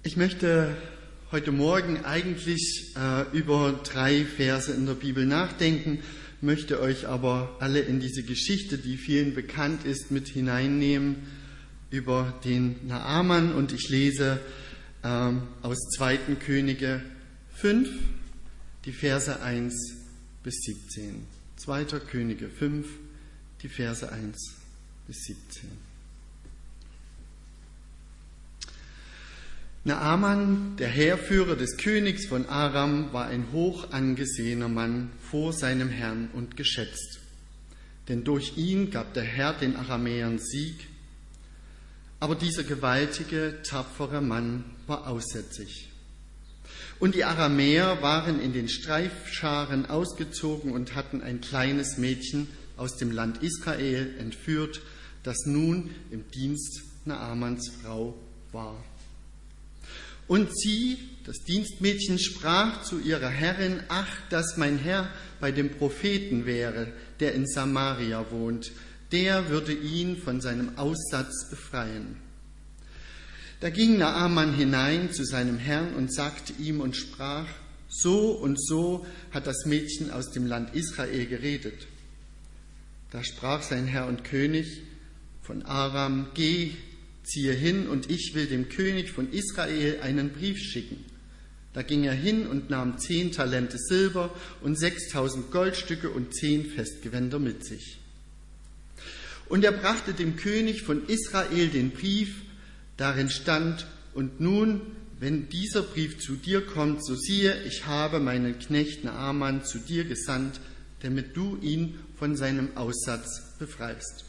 Ich möchte heute Morgen eigentlich über 3 Verse in der Bibel nachdenken, möchte euch aber alle in diese Geschichte, die vielen bekannt ist, mit hineinnehmen über den Naaman. Und ich lese aus 2. Könige 5, die Verse 1 bis 17. 2. Könige 5, die Verse 1 bis 17. Naaman, der Heerführer des Königs von Aram, war ein hoch angesehener Mann vor seinem Herrn und geschätzt. Denn durch ihn gab der Herr den Aramäern Sieg. Aber dieser gewaltige, tapfere Mann war aussätzig. Und die Aramäer waren in den Streifscharen ausgezogen und hatten ein kleines Mädchen aus dem Land Israel entführt, das nun im Dienst Naamans Frau war. Und sie, das Dienstmädchen, sprach zu ihrer Herrin: Ach, dass mein Herr bei dem Propheten wäre, der in Samaria wohnt, der würde ihn von seinem Aussatz befreien. Da ging Naaman hinein zu seinem Herrn und sagte ihm und sprach: So und so hat das Mädchen aus dem Land Israel geredet. Da sprach sein Herr und König von Aram: Geh, ziehe hin, und ich will dem König von Israel einen Brief schicken. Da ging er hin und nahm 10 Talente Silber und 6.000 Goldstücke und 10 Festgewänder mit sich. Und er brachte dem König von Israel den Brief, darin stand: Und nun, wenn dieser Brief zu dir kommt, so siehe, ich habe meinen Knecht Naaman zu dir gesandt, damit du ihn von seinem Aussatz befreist.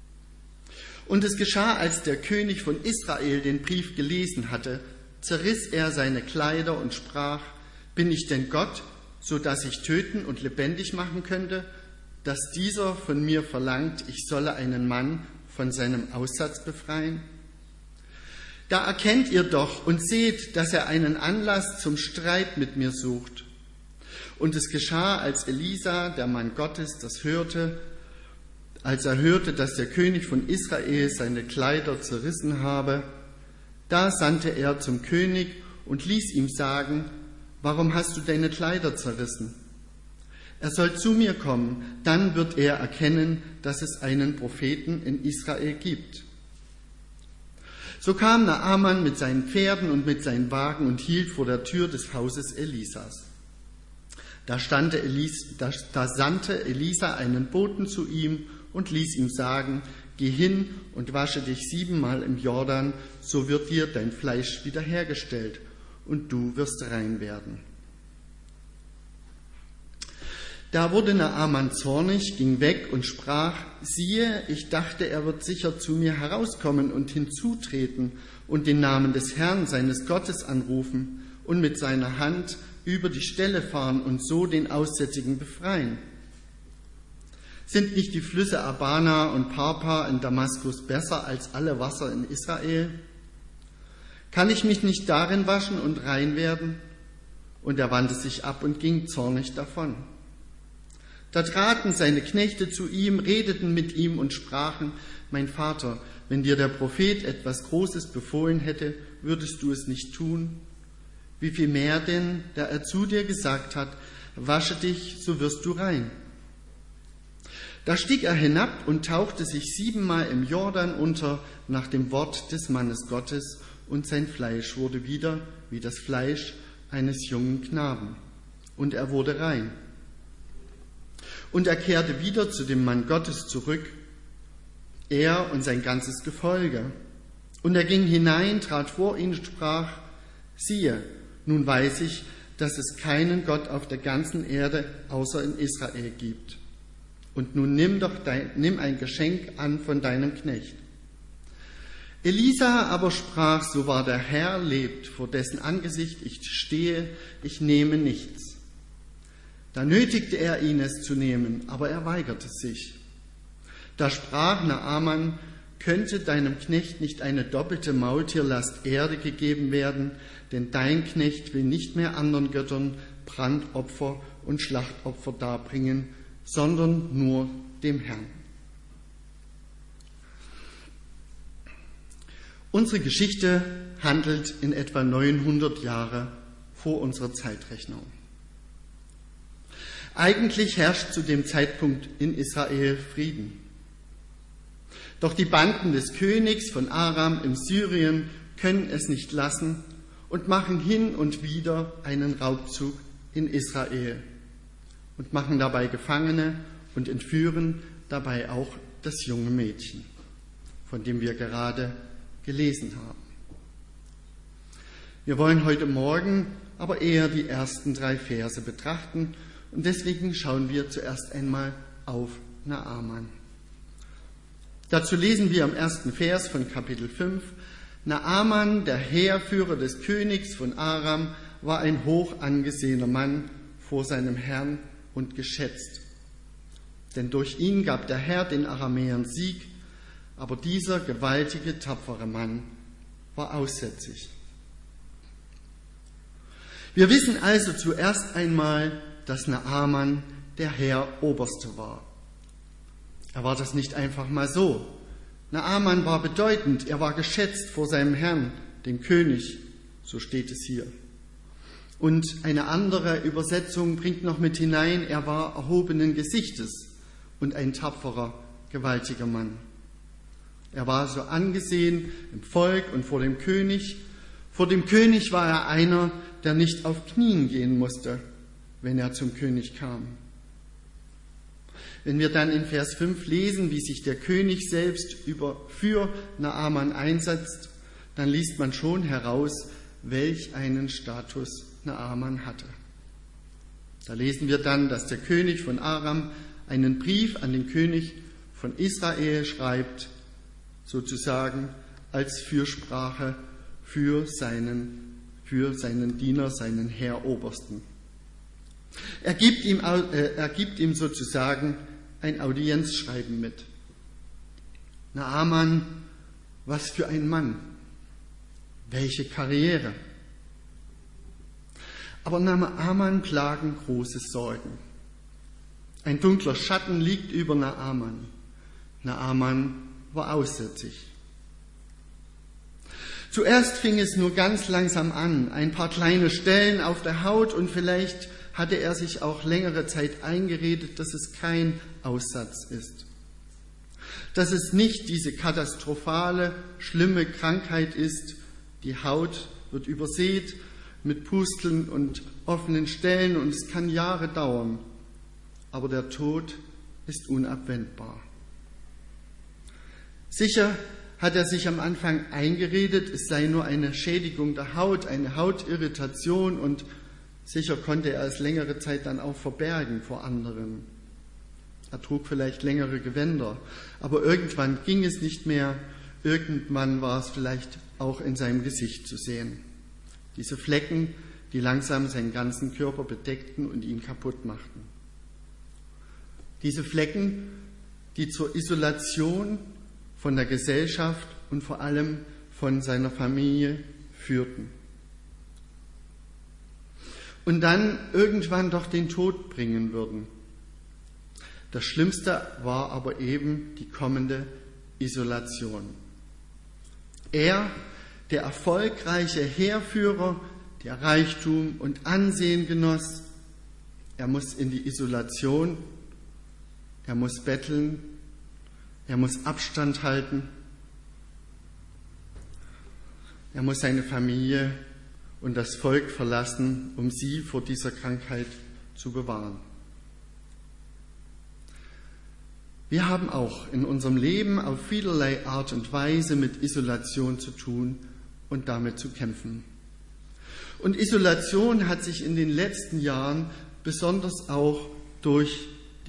Und es geschah, als der König von Israel den Brief gelesen hatte, zerriss er seine Kleider und sprach: Bin ich denn Gott, so dass ich töten und lebendig machen könnte, dass dieser von mir verlangt, ich solle einen Mann von seinem Aussatz befreien? Da erkennt ihr doch und seht, dass er einen Anlass zum Streit mit mir sucht. Und es geschah, als Elisa, der Mann Gottes, das hörte, als er hörte, dass der König von Israel seine Kleider zerrissen habe, da sandte er zum König und ließ ihm sagen: Warum hast du deine Kleider zerrissen? Er soll zu mir kommen, dann wird er erkennen, dass es einen Propheten in Israel gibt. So kam Naaman mit seinen Pferden und mit seinen Wagen und hielt vor der Tür des Hauses Elisas. Da sandte Elisa einen Boten zu ihm und ließ ihm sagen: Geh hin und wasche dich 7-mal im Jordan, so wird dir dein Fleisch wiederhergestellt und du wirst rein werden. Da wurde Naaman zornig, ging weg und sprach: Siehe, ich dachte, er wird sicher zu mir herauskommen und hinzutreten und den Namen des Herrn, seines Gottes, anrufen und mit seiner Hand über die Ställe fahren und so den Aussätzigen befreien. Sind nicht die Flüsse Abana und Parpa in Damaskus besser als alle Wasser in Israel? Kann ich mich nicht darin waschen und rein werden? Und er wandte sich ab und ging zornig davon. Da traten seine Knechte zu ihm, redeten mit ihm und sprachen: Mein Vater, wenn dir der Prophet etwas Großes befohlen hätte, würdest du es nicht tun? Wie viel mehr denn, da er zu dir gesagt hat: Wasche dich, so wirst du rein. Da stieg er hinab und tauchte sich 7-mal im Jordan unter nach dem Wort des Mannes Gottes, und sein Fleisch wurde wieder wie das Fleisch eines jungen Knaben, und er wurde rein. Und er kehrte wieder zu dem Mann Gottes zurück, er und sein ganzes Gefolge. Und er ging hinein, trat vor ihn und sprach: Siehe, nun weiß ich, dass es keinen Gott auf der ganzen Erde außer in Israel gibt. Und nun nimm ein Geschenk an von deinem Knecht. Elisa aber sprach: So wahr der Herr lebt, vor dessen Angesicht ich stehe, ich nehme nichts. Da nötigte er ihn, es zu nehmen, aber er weigerte sich. Da sprach Naaman: Könnte deinem Knecht nicht eine doppelte Maultierlast Erde gegeben werden, denn dein Knecht will nicht mehr anderen Göttern Brandopfer und Schlachtopfer darbringen, sondern nur dem Herrn. Unsere Geschichte handelt in etwa 900 Jahre vor unserer Zeitrechnung. Eigentlich herrscht zu dem Zeitpunkt in Israel Frieden. Doch die Banden des Königs von Aram in Syrien können es nicht lassen und machen hin und wieder einen Raubzug in Israel und machen dabei Gefangene und entführen dabei auch das junge Mädchen, von dem wir gerade gelesen haben. Wir wollen heute Morgen aber eher die ersten 3 Verse betrachten und deswegen schauen wir zuerst einmal auf Naaman. Dazu lesen wir am 1. Vers von Kapitel 5: Naaman, der Heerführer des Königs von Aram, war ein hoch angesehener Mann vor seinem Herrn und geschätzt. Denn durch ihn gab der Herr den Aramäern Sieg, aber dieser gewaltige, tapfere Mann war aussätzig. Wir wissen also zuerst einmal, dass Naaman der Heeroberste war. Er war das nicht einfach mal so. Naaman war bedeutend, er war geschätzt vor seinem Herrn, dem König, so steht es hier. Und eine andere Übersetzung bringt noch mit hinein, er war erhobenen Gesichtes und ein tapferer, gewaltiger Mann. Er war so angesehen im Volk und vor dem König. Vor dem König war er einer, der nicht auf Knien gehen musste, wenn er zum König kam. Wenn wir dann in Vers 5 lesen, wie sich der König selbst für Naaman einsetzt, dann liest man schon heraus, welch einen Status Naaman hatte. Da lesen wir dann, dass der König von Aram einen Brief an den König von Israel schreibt, sozusagen als Fürsprache für seinen Diener, seinen Heerobersten. Er gibt ihm sozusagen ein Audienzschreiben mit. Naaman, was für ein Mann, welche Karriere. Aber Naaman plagen große Sorgen. Ein dunkler Schatten liegt über Naaman. Naaman war aussätzig. Zuerst fing es nur ganz langsam an, ein paar kleine Stellen auf der Haut und vielleicht hatte er sich auch längere Zeit eingeredet, dass es kein Aussatz ist. Dass es nicht diese katastrophale, schlimme Krankheit ist, die Haut wird übersät mit Pusteln und offenen Stellen und es kann Jahre dauern, aber der Tod ist unabwendbar. Sicher hat er sich am Anfang eingeredet, es sei nur eine Schädigung der Haut, eine Hautirritation und sicher konnte er es längere Zeit dann auch verbergen vor anderen. Er trug vielleicht längere Gewänder, aber irgendwann ging es nicht mehr, irgendwann war es vielleicht auch in seinem Gesicht zu sehen. Diese Flecken, die langsam seinen ganzen Körper bedeckten und ihn kaputt machten. Diese Flecken, die zur Isolation von der Gesellschaft und vor allem von seiner Familie führten. Und dann irgendwann doch den Tod bringen würden. Das Schlimmste war aber eben die kommende Isolation. Er, der erfolgreiche Heerführer, der Reichtum und Ansehen genoss, er muss in die Isolation, er muss betteln, er muss Abstand halten, er muss seine Familie und das Volk verlassen, um sie vor dieser Krankheit zu bewahren. Wir haben auch in unserem Leben auf vielerlei Art und Weise mit Isolation zu tun und damit zu kämpfen. Und Isolation hat sich in den letzten Jahren besonders auch durch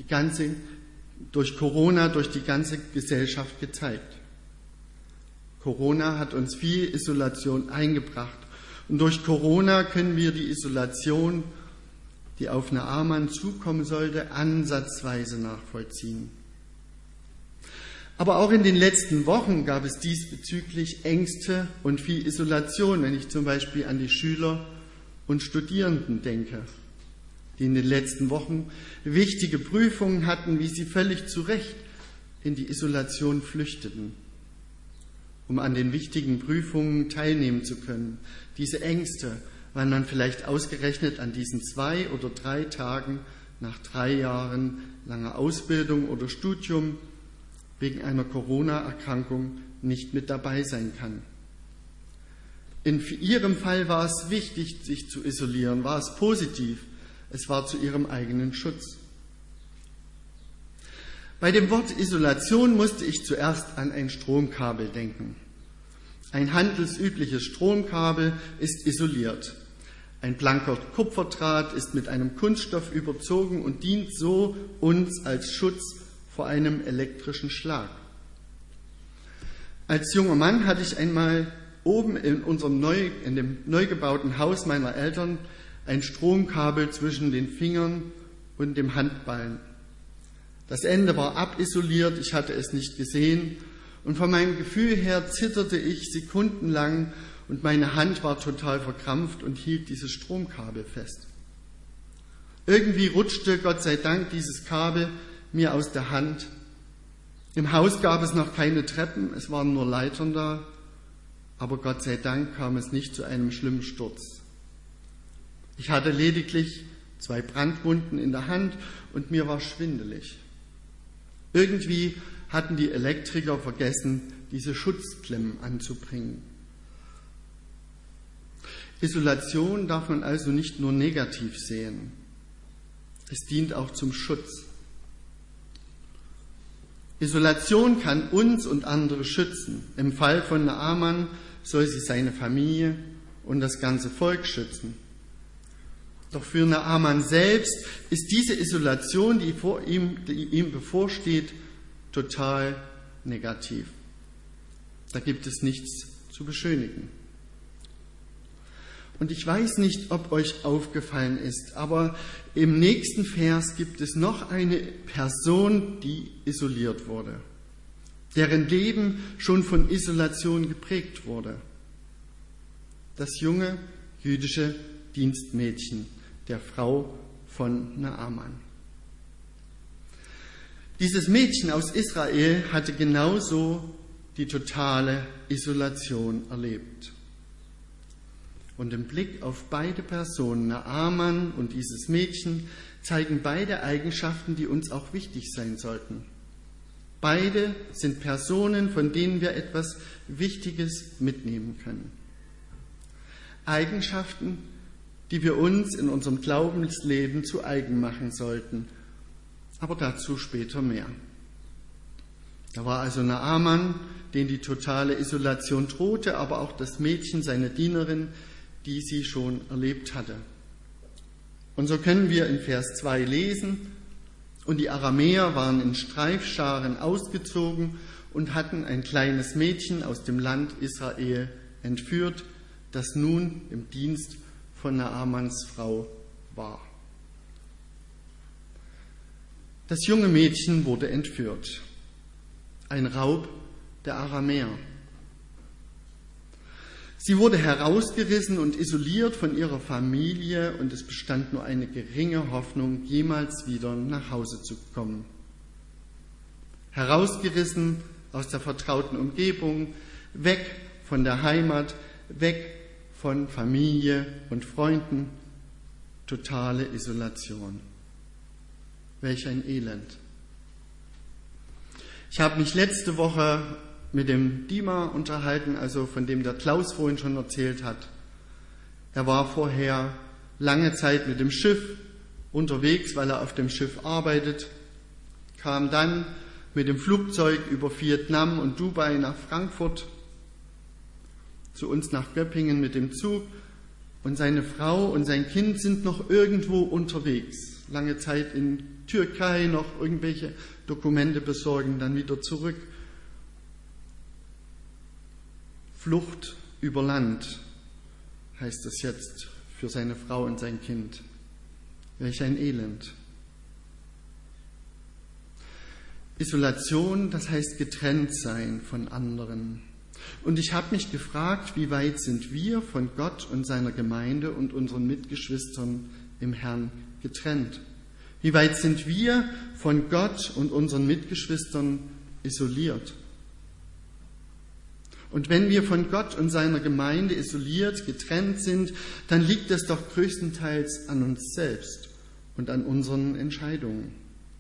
Corona, durch die ganze Gesellschaft gezeigt. Corona hat uns viel Isolation eingebracht. Und durch Corona können wir die Isolation, die auf Naaman zukommen sollte, ansatzweise nachvollziehen. Aber auch in den letzten Wochen gab es diesbezüglich Ängste und viel Isolation, wenn ich zum Beispiel an die Schüler und Studierenden denke, die in den letzten Wochen wichtige Prüfungen hatten, wie sie völlig zu Recht in die Isolation flüchteten. um an den wichtigen Prüfungen teilnehmen zu können. Diese Ängste, weil man vielleicht ausgerechnet an diesen 2 oder 3 Tagen nach 3 Jahren langer Ausbildung oder Studium wegen einer Corona-Erkrankung nicht mit dabei sein kann. In ihrem Fall war es wichtig, sich zu isolieren, war es positiv, es war zu ihrem eigenen Schutz. Bei dem Wort Isolation musste ich zuerst an ein Stromkabel denken. Ein handelsübliches Stromkabel ist isoliert. Ein blanker Kupferdraht ist mit einem Kunststoff überzogen und dient so uns als Schutz vor einem elektrischen Schlag. Als junger Mann hatte ich einmal oben in dem neu gebauten Haus meiner Eltern ein Stromkabel zwischen den Fingern und dem Handballen. Das Ende war abisoliert, ich hatte es nicht gesehen und von meinem Gefühl her zitterte ich sekundenlang und meine Hand war total verkrampft und hielt dieses Stromkabel fest. Irgendwie rutschte, Gott sei Dank, dieses Kabel mir aus der Hand. Im Haus gab es noch keine Treppen, es waren nur Leitern da, aber Gott sei Dank kam es nicht zu einem schlimmen Sturz. Ich hatte lediglich 2 Brandwunden in der Hand und mir war schwindelig. Irgendwie hatten die Elektriker vergessen, diese Schutzklemmen anzubringen. Isolation darf man also nicht nur negativ sehen. Es dient auch zum Schutz. Isolation kann uns und andere schützen. Im Fall von Naaman soll sie seine Familie und das ganze Volk schützen. Doch für Naaman selbst ist diese Isolation, die ihm bevorsteht, total negativ. Da gibt es nichts zu beschönigen. Und ich weiß nicht, ob euch aufgefallen ist, aber im nächsten Vers gibt es noch eine Person, die isoliert wurde, deren Leben schon von Isolation geprägt wurde. Das junge jüdische Dienstmädchen, der Frau von Naaman. Dieses Mädchen aus Israel hatte genauso die totale Isolation erlebt. Und im Blick auf beide Personen, Naaman und dieses Mädchen, zeigen beide Eigenschaften, die uns auch wichtig sein sollten. Beide sind Personen, von denen wir etwas Wichtiges mitnehmen können. Eigenschaften, die wir uns in unserem Glaubensleben zu eigen machen sollten. Aber dazu später mehr. Da war also Naaman, den die totale Isolation drohte, aber auch das Mädchen, seine Dienerin, die sie schon erlebt hatte. Und so können wir in Vers 2 lesen, und die Aramäer waren in Streifscharen ausgezogen und hatten ein kleines Mädchen aus dem Land Israel entführt, das nun im Dienst von Naamans Frau war. Das junge Mädchen wurde entführt. Ein Raub der Aramäer. Sie wurde herausgerissen und isoliert von ihrer Familie und es bestand nur eine geringe Hoffnung, jemals wieder nach Hause zu kommen. Herausgerissen aus der vertrauten Umgebung, weg von der Heimat, weg von Familie und Freunden, totale Isolation. Welch ein Elend. Ich habe mich letzte Woche mit dem Dima unterhalten, also von dem der Klaus vorhin schon erzählt hat. Er war vorher lange Zeit mit dem Schiff unterwegs, weil er auf dem Schiff arbeitet, kam dann mit dem Flugzeug über Vietnam und Dubai nach Frankfurt, zu uns nach Göppingen mit dem Zug, und seine Frau und sein Kind sind noch irgendwo unterwegs. Lange Zeit in Türkei noch irgendwelche Dokumente besorgen, dann wieder zurück. Flucht über Land heißt es jetzt für seine Frau und sein Kind. Welch ein Elend. Isolation, das heißt getrennt sein von anderen. Und ich habe mich gefragt, wie weit sind wir von Gott und seiner Gemeinde und unseren Mitgeschwistern im Herrn getrennt? Wie weit sind wir von Gott und unseren Mitgeschwistern isoliert? Und wenn wir von Gott und seiner Gemeinde isoliert, getrennt sind, dann liegt es doch größtenteils an uns selbst und an unseren Entscheidungen.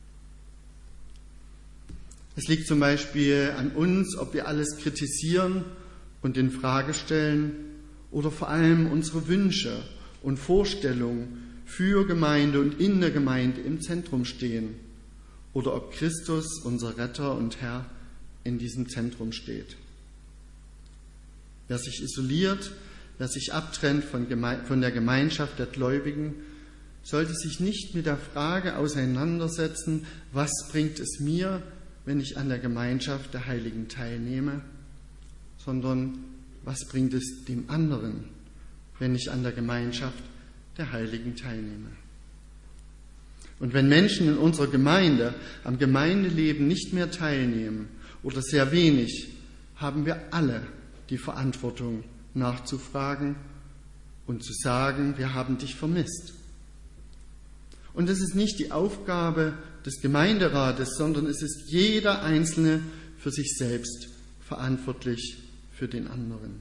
Es liegt zum Beispiel an uns, ob wir alles kritisieren und in Frage stellen oder vor allem unsere Wünsche und Vorstellungen für Gemeinde und in der Gemeinde im Zentrum stehen oder ob Christus, unser Retter und Herr, in diesem Zentrum steht. Wer sich isoliert, wer sich abtrennt von der Gemeinschaft der Gläubigen, sollte sich nicht mit der Frage auseinandersetzen, was bringt es mir, wenn ich an der Gemeinschaft der Heiligen teilnehme, sondern was bringt es dem anderen, wenn ich an der Gemeinschaft der Heiligen teilnehme. Und wenn Menschen in unserer Gemeinde am Gemeindeleben nicht mehr teilnehmen oder sehr wenig, haben wir alle die Verantwortung, nachzufragen und zu sagen, wir haben dich vermisst. Und es ist nicht die Aufgabe des Gemeinderates, sondern es ist jeder Einzelne für sich selbst verantwortlich für den anderen.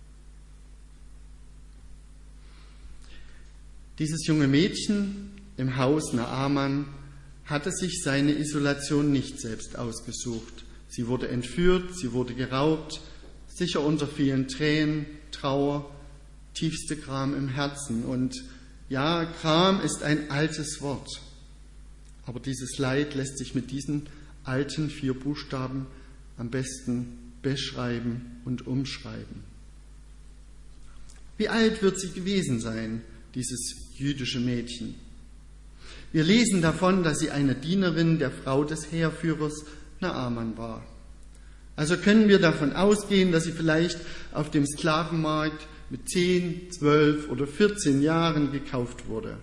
Dieses junge Mädchen im Haus Naaman hatte sich seine Isolation nicht selbst ausgesucht. Sie wurde entführt, sie wurde geraubt, sicher unter vielen Tränen, Trauer, tiefste Gram im Herzen. Und ja, Gram ist ein altes Wort, aber dieses Leid lässt sich mit diesen alten 4 Buchstaben am besten beschreiben und umschreiben. Wie alt wird sie gewesen sein, dieses jüdische Mädchen? Wir lesen davon, dass sie eine Dienerin der Frau des Heerführers Naaman war. Also können wir davon ausgehen, dass sie vielleicht auf dem Sklavenmarkt mit 10, 12 oder 14 Jahren gekauft wurde.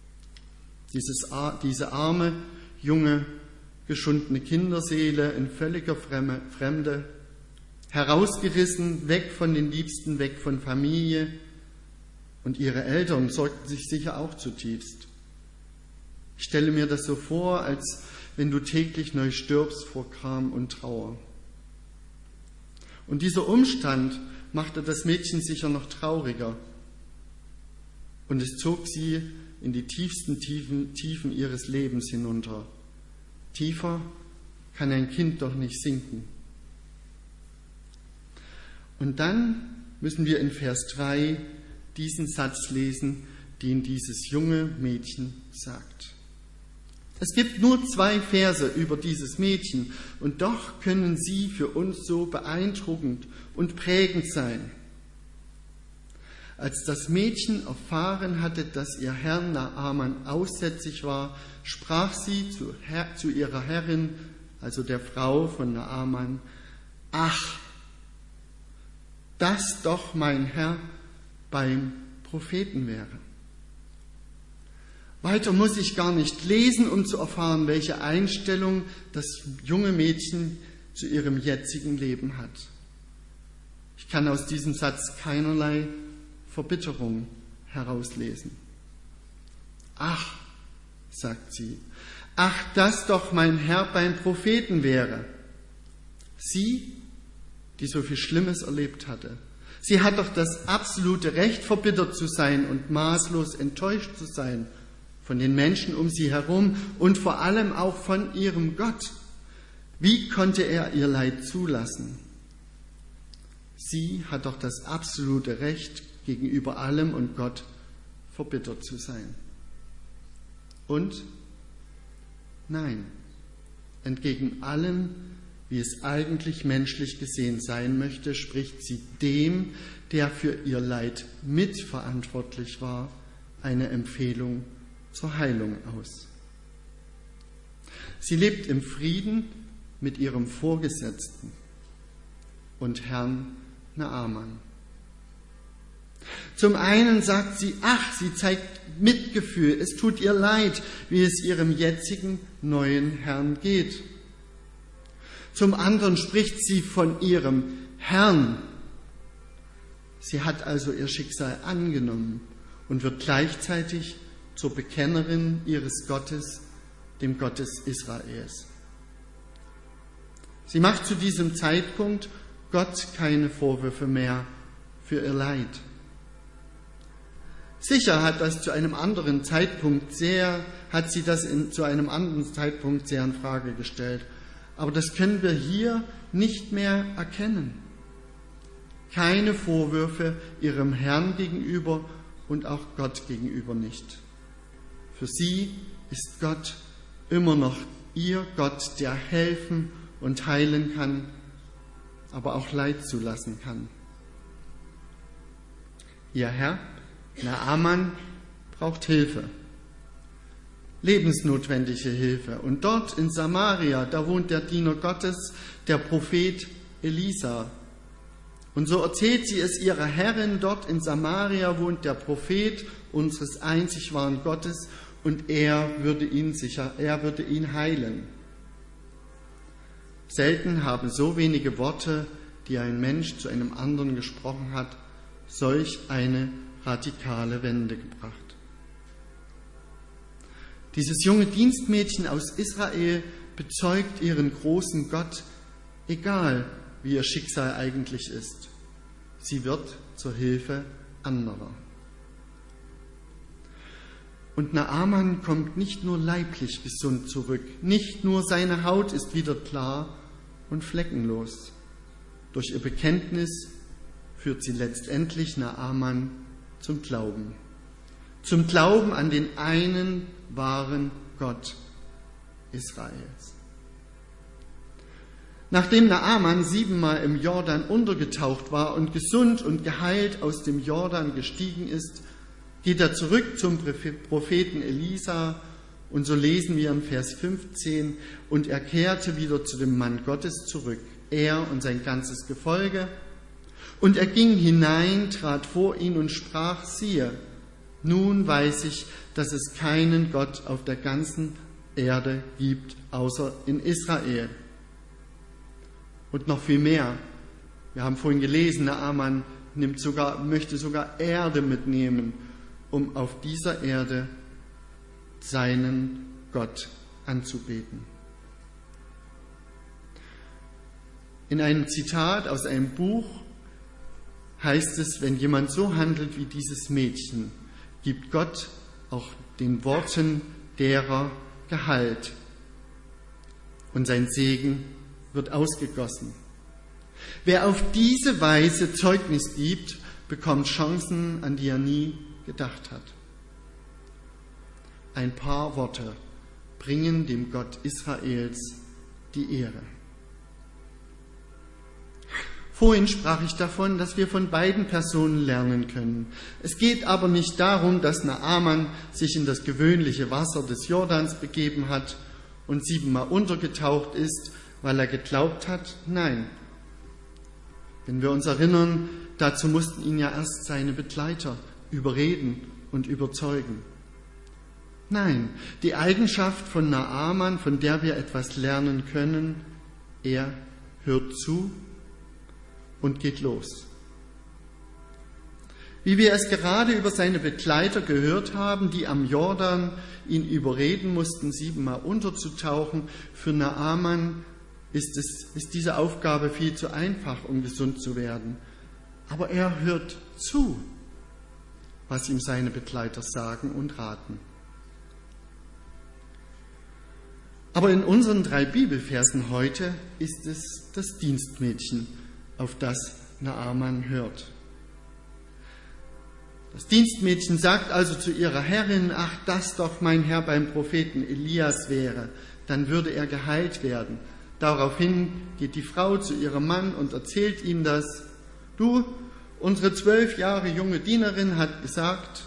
Diese arme, junge, geschundene Kinderseele in völliger Fremde, herausgerissen, weg von den Liebsten, weg von Familie, und ihre Eltern sorgten sich sicher auch zutiefst. Ich stelle mir das so vor, als wenn du täglich neu stirbst vor Gram und Trauer. Und dieser Umstand machte das Mädchen sicher noch trauriger. Und es zog sie in die tiefsten Tiefen ihres Lebens hinunter. Tiefer kann ein Kind doch nicht sinken. Und dann müssen wir in Vers 3 diesen Satz lesen, den dieses junge Mädchen sagt. Es gibt nur 2 Verse über dieses Mädchen und doch können sie für uns so beeindruckend und prägend sein. Als das Mädchen erfahren hatte, dass ihr Herr Naaman aussätzig war, sprach sie zu ihrer Herrin, also der Frau von Naaman: Ach, dass doch mein Herr beim Propheten wäre. Weiter muss ich gar nicht lesen, um zu erfahren, welche Einstellung das junge Mädchen zu ihrem jetzigen Leben hat. Ich kann aus diesem Satz keinerlei Verbitterung herauslesen. Ach, sagt sie, ach, dass doch mein Herr beim Propheten wäre. Sie, die so viel Schlimmes erlebt hatte, sie hat doch das absolute Recht, verbittert zu sein und maßlos enttäuscht zu sein von den Menschen um sie herum und vor allem auch von ihrem Gott. Wie konnte er ihr Leid zulassen? Sie hat doch das absolute Recht, gegenüber allem und Gott verbittert zu sein. Und nein, entgegen allem, wie es eigentlich menschlich gesehen sein möchte, spricht sie dem, der für ihr Leid mitverantwortlich war, eine Empfehlung zur Heilung aus. Sie lebt im Frieden mit ihrem Vorgesetzten und Herrn Naaman. Zum einen sagt sie, ach, sie zeigt Mitgefühl, es tut ihr leid, wie es ihrem jetzigen neuen Herrn geht. Zum anderen spricht sie von ihrem Herrn. Sie hat also ihr Schicksal angenommen und wird gleichzeitig zur Bekennerin ihres Gottes, dem Gottes Israels. Sie macht zu diesem Zeitpunkt Gott keine Vorwürfe mehr für ihr Leid. Sicher hat sie das zu einem anderen Zeitpunkt sehr in Frage gestellt. Aber das können wir hier nicht mehr erkennen. Keine Vorwürfe ihrem Herrn gegenüber und auch Gott gegenüber nicht. Für sie ist Gott immer noch ihr Gott, der helfen und heilen kann, aber auch Leid zulassen kann. Ihr Herr, Naaman, braucht Hilfe, lebensnotwendige Hilfe. Und dort in Samaria, da wohnt der Diener Gottes, der Prophet Elisa. Und so erzählt sie es ihrer Herrin, dort in Samaria wohnt der Prophet unseres einzig wahren Gottes und er würde ihn heilen. Selten haben so wenige Worte, die ein Mensch zu einem anderen gesprochen hat, solch eine radikale Wende gebracht. Dieses junge Dienstmädchen aus Israel bezeugt ihren großen Gott, egal wie ihr Schicksal eigentlich ist. Sie wird zur Hilfe anderer. Und Naaman kommt nicht nur leiblich gesund zurück, nicht nur seine Haut ist wieder klar und fleckenlos. Durch ihr Bekenntnis führt sie letztendlich Naaman zum Glauben. Zum Glauben an den einen wahren Gott Israels. Nachdem Naaman 7-mal im Jordan untergetaucht war und gesund und geheilt aus dem Jordan gestiegen ist, geht er zurück zum Propheten Elisa und so lesen wir in Vers 15, und er kehrte wieder zu dem Mann Gottes zurück, er und sein ganzes Gefolge, und er ging hinein, trat vor ihn und sprach, siehe, nun weiß ich, dass es keinen Gott auf der ganzen Erde gibt, außer in Israel. Und noch viel mehr. Wir haben vorhin gelesen, Naaman möchte sogar Erde mitnehmen, um auf dieser Erde seinen Gott anzubeten. In einem Zitat aus einem Buch heißt es, wenn jemand so handelt wie dieses Mädchen, gibt Gott auch den Worten derer Gehalt und sein Segen wird ausgegossen. Wer auf diese Weise Zeugnis gibt, bekommt Chancen, an die er nie gedacht hat. Ein paar Worte bringen dem Gott Israels die Ehre. Vorhin sprach ich davon, dass wir von beiden Personen lernen können. Es geht aber nicht darum, dass Naaman sich in das gewöhnliche Wasser des Jordans begeben hat und 7-mal untergetaucht ist, weil er geglaubt hat. Nein. Wenn wir uns erinnern, dazu mussten ihn ja erst seine Begleiter überreden und überzeugen. Nein, die Eigenschaft von Naaman, von der wir etwas lernen können, er hört zu und geht los. Wie wir es gerade über seine Begleiter gehört haben, die am Jordan ihn überreden mussten, 7-mal unterzutauchen, für Naaman ist diese Aufgabe viel zu einfach, um gesund zu werden. Aber er hört zu, was ihm seine Begleiter sagen und raten. Aber in unseren 3 Bibelversen heute ist es das Dienstmädchen, auf das Naaman hört. Das Dienstmädchen sagt also zu ihrer Herrin, ach, dass doch mein Herr beim Propheten Elias wäre, dann würde er geheilt werden. Daraufhin geht die Frau zu ihrem Mann und erzählt ihm das. Du, unsere 12 Jahre junge Dienerin hat gesagt,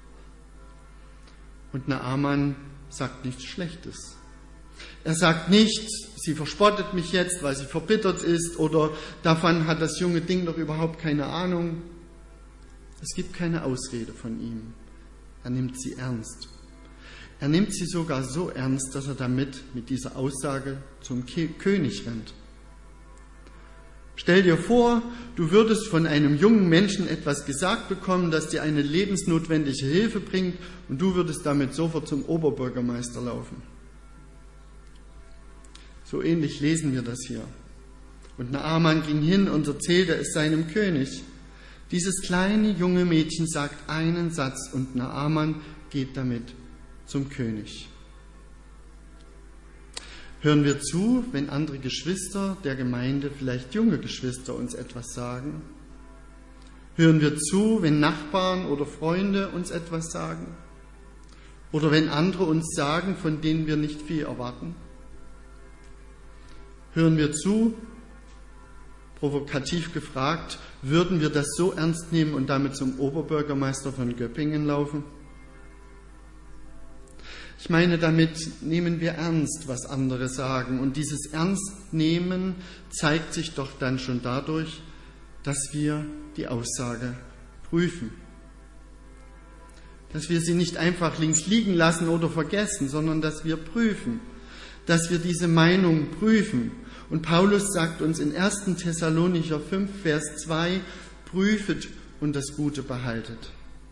und Naaman sagt nichts Schlechtes. Er sagt nicht, sie verspottet mich jetzt, weil sie verbittert ist, oder davon hat das junge Ding doch überhaupt keine Ahnung. Es gibt keine Ausrede von ihm. Er nimmt sie ernst. Er nimmt sie sogar so ernst, dass er mit dieser Aussage zum König rennt. Stell dir vor, du würdest von einem jungen Menschen etwas gesagt bekommen, das dir eine lebensnotwendige Hilfe bringt, und du würdest damit sofort zum Oberbürgermeister laufen. So ähnlich lesen wir das hier. Und Naaman ging hin und erzählte es seinem König. Dieses kleine junge Mädchen sagt einen Satz und Naaman geht damit zum König. Hören wir zu, wenn andere Geschwister der Gemeinde, vielleicht junge Geschwister, uns etwas sagen? Hören wir zu, wenn Nachbarn oder Freunde uns etwas sagen? Oder wenn andere uns sagen, von denen wir nicht viel erwarten? Hören wir zu, provokativ gefragt, würden wir das so ernst nehmen und damit zum Oberbürgermeister von Göppingen laufen? Ich meine, damit nehmen wir ernst, was andere sagen. Und dieses Ernstnehmen zeigt sich doch dann schon dadurch, dass wir die Aussage prüfen. Dass wir sie nicht einfach links liegen lassen oder vergessen, sondern dass wir prüfen, dass wir diese Meinung prüfen. Und Paulus sagt uns in 1. Thessalonicher 5, Vers 2, prüfet und das Gute behaltet.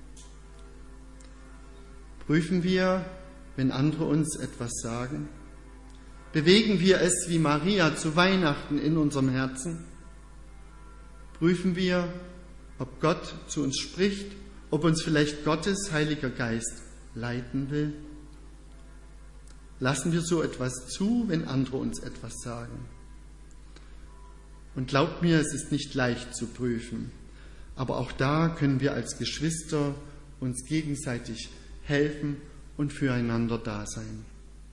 Prüfen wir, wenn andere uns etwas sagen? Bewegen wir es wie Maria zu Weihnachten in unserem Herzen? Prüfen wir, ob Gott zu uns spricht, ob uns vielleicht Gottes Heiliger Geist leiten will? Lassen wir so etwas zu, wenn andere uns etwas sagen? Und glaubt mir, es ist nicht leicht zu prüfen, aber auch da können wir als Geschwister uns gegenseitig helfen und füreinander da sein.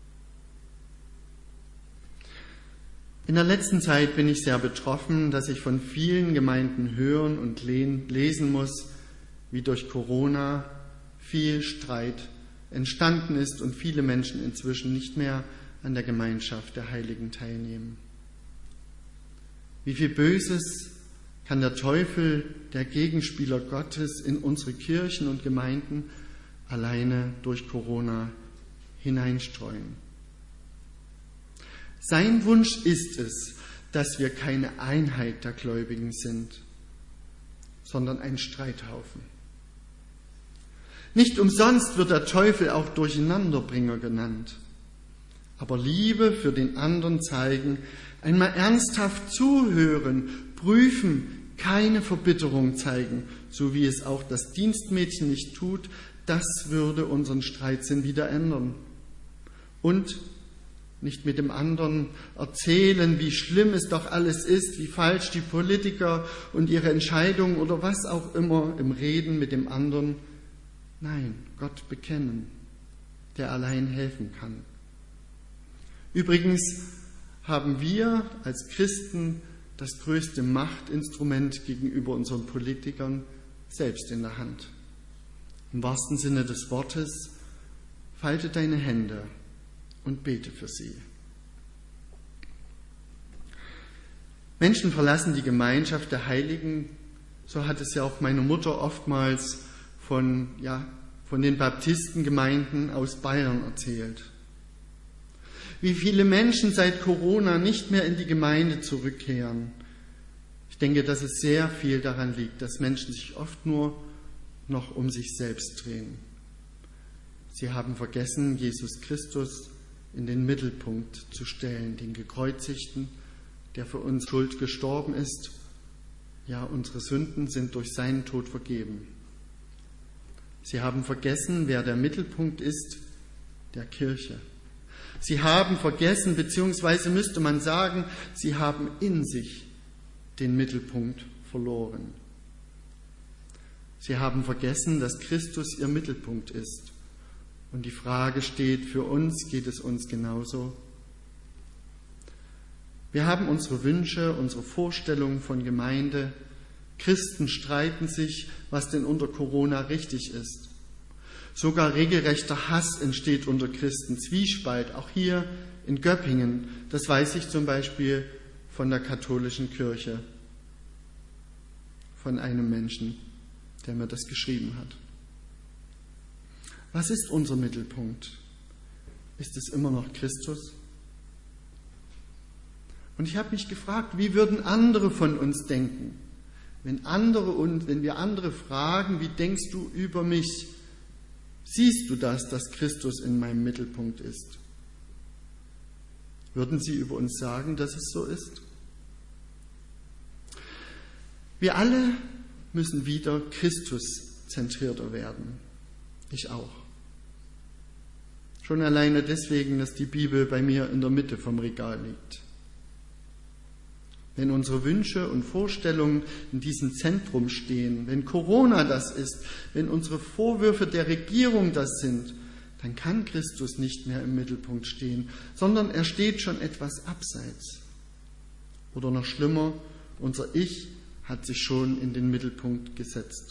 In der letzten Zeit bin ich sehr betroffen, dass ich von vielen Gemeinden hören und lesen muss, wie durch Corona viel Streit entstanden ist und viele Menschen inzwischen nicht mehr an der Gemeinschaft der Heiligen teilnehmen. Wie viel Böses kann der Teufel, der Gegenspieler Gottes, in unsere Kirchen und Gemeinden alleine durch Corona hineinstreuen. Sein Wunsch ist es, dass wir keine Einheit der Gläubigen sind, sondern ein Streithaufen. Nicht umsonst wird der Teufel auch Durcheinanderbringer genannt. Aber Liebe für den anderen zeigen, einmal ernsthaft zuhören, prüfen, keine Verbitterung zeigen, so wie es auch das Dienstmädchen nicht tut, das würde unseren Streitsinn wieder ändern. Und nicht mit dem anderen erzählen, wie schlimm es doch alles ist, wie falsch die Politiker und ihre Entscheidungen oder was auch immer im Reden mit dem anderen. Nein, Gott bekennen, der allein helfen kann. Übrigens haben wir als Christen das größte Machtinstrument gegenüber unseren Politikern selbst in der Hand. Im wahrsten Sinne des Wortes, falte deine Hände und bete für sie. Menschen verlassen die Gemeinschaft der Heiligen, so hat es ja auch meine Mutter oftmals von den Baptistengemeinden aus Bayern erzählt. Wie viele Menschen seit Corona nicht mehr in die Gemeinde zurückkehren. Ich denke, dass es sehr viel daran liegt, dass Menschen sich oft nur noch um sich selbst drehen. Sie haben vergessen, Jesus Christus in den Mittelpunkt zu stellen, den Gekreuzigten, der für uns Schuld gestorben ist. Ja, unsere Sünden sind durch seinen Tod vergeben. Sie haben vergessen, wer der Mittelpunkt ist, der Kirche. Sie haben vergessen, beziehungsweise müsste man sagen, sie haben in sich den Mittelpunkt verloren. Sie haben vergessen, dass Christus ihr Mittelpunkt ist. Und die Frage steht für uns, geht es uns genauso? Wir haben unsere Wünsche, unsere Vorstellungen von Gemeinde. Christen streiten sich, was denn unter Corona richtig ist. Sogar regelrechter Hass entsteht unter Christen, Zwiespalt, auch hier in Göppingen. Das weiß ich zum Beispiel von der katholischen Kirche, von einem Menschen, der mir das geschrieben hat. Was ist unser Mittelpunkt? Ist es immer noch Christus? Und ich habe mich gefragt, wie würden andere von uns denken? Wenn wir andere fragen, wie denkst du über mich? Siehst du das, dass Christus in meinem Mittelpunkt ist? Würden sie über uns sagen, dass es so ist? Wir alle müssen wieder Christuszentrierter werden. Ich auch. Schon alleine deswegen, dass die Bibel bei mir in der Mitte vom Regal liegt. Wenn unsere Wünsche und Vorstellungen in diesem Zentrum stehen, wenn Corona das ist, wenn unsere Vorwürfe der Regierung das sind, dann kann Christus nicht mehr im Mittelpunkt stehen, sondern er steht schon etwas abseits. Oder noch schlimmer, unser Ich hat sich schon in den Mittelpunkt gesetzt.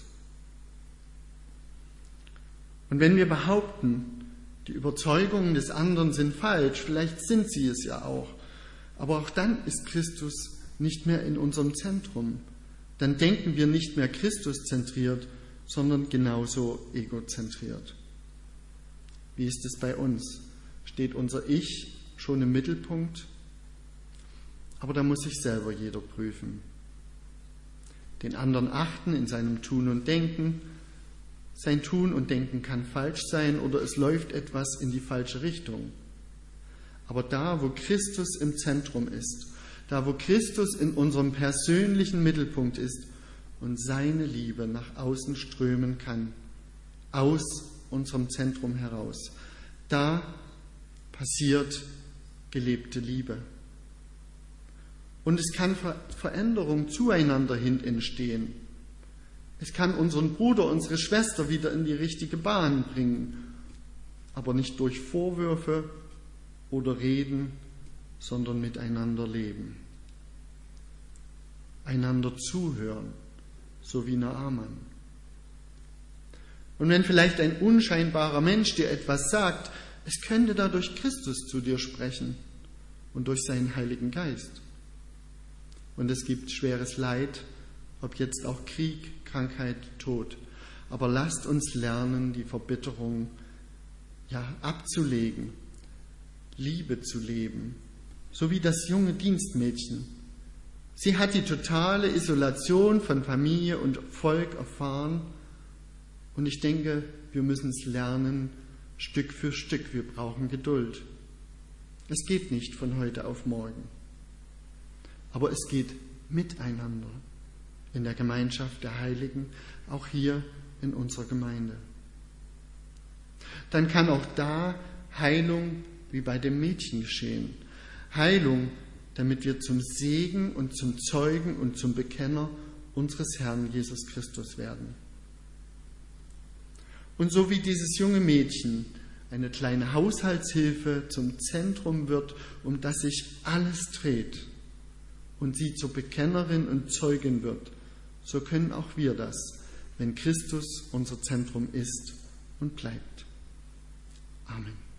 Und wenn wir behaupten, die Überzeugungen des anderen sind falsch, vielleicht sind sie es ja auch, aber auch dann ist Christus nicht mehr in unserem Zentrum. Dann denken wir nicht mehr Christuszentriert, sondern genauso egozentriert. Wie ist es bei uns? Steht unser Ich schon im Mittelpunkt? Aber da muss sich selber jeder prüfen. Den anderen achten in seinem Tun und Denken. Sein Tun und Denken kann falsch sein oder es läuft etwas in die falsche Richtung. Aber da, wo Christus im Zentrum ist, da, wo Christus in unserem persönlichen Mittelpunkt ist und seine Liebe nach außen strömen kann, aus unserem Zentrum heraus, da passiert gelebte Liebe. Und es kann Veränderung zueinander hin entstehen. Es kann unseren Bruder, unsere Schwester wieder in die richtige Bahn bringen, aber nicht durch Vorwürfe oder Reden, sondern miteinander leben. Einander zuhören, so wie Naaman. Und wenn vielleicht ein unscheinbarer Mensch dir etwas sagt, es könnte dadurch Christus zu dir sprechen und durch seinen Heiligen Geist. Und es gibt schweres Leid, ob jetzt auch Krieg, Krankheit, Tod. Aber lasst uns lernen, die Verbitterung abzulegen, Liebe zu leben, so wie das junge Dienstmädchen. Sie hat die totale Isolation von Familie und Volk erfahren. Und ich denke, wir müssen es lernen, Stück für Stück. Wir brauchen Geduld. Es geht nicht von heute auf morgen. Aber es geht miteinander in der Gemeinschaft der Heiligen, auch hier in unserer Gemeinde. Dann kann auch da Heilung wie bei dem Mädchen geschehen. Heilung, damit wir zum Segen und zum Zeugen und zum Bekenner unseres Herrn Jesus Christus werden. Und so wie dieses junge Mädchen eine kleine Haushaltshilfe zum Zentrum wird, um das sich alles dreht und sie zur Bekennerin und Zeugin wird, so können auch wir das, wenn Christus unser Zentrum ist und bleibt. Amen.